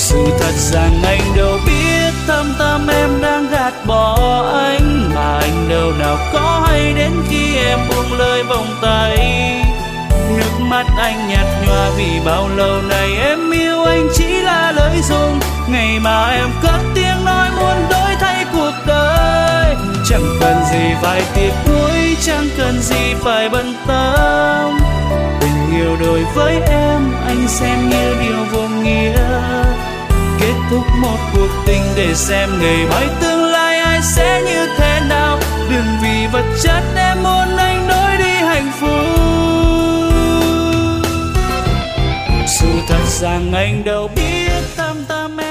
Sự thật rằng anh đâu biết thâm tâm em đang gạt bỏ anh, mà anh đâu nào có hay đến khi em buông lời vòng tay. Nước mắt anh nhạt nhòa vì bao lâu nay em yêu anh chỉ là lời dùng, ngày mà em cất tiếng nói muốn đổi thay cuộc đời. Chẳng cần gì phải tiếc nuối, chẳng cần gì phải bận tâm, tình yêu đối với em anh xem như điều vô nghĩa. Kết thúc một cuộc tình để xem ngày mai tương lai ai sẽ như thế nào. Đừng vì vật chất em muốn anh đổi đi hạnh phúc. Sự thật rằng anh đâu biết thâm tâm em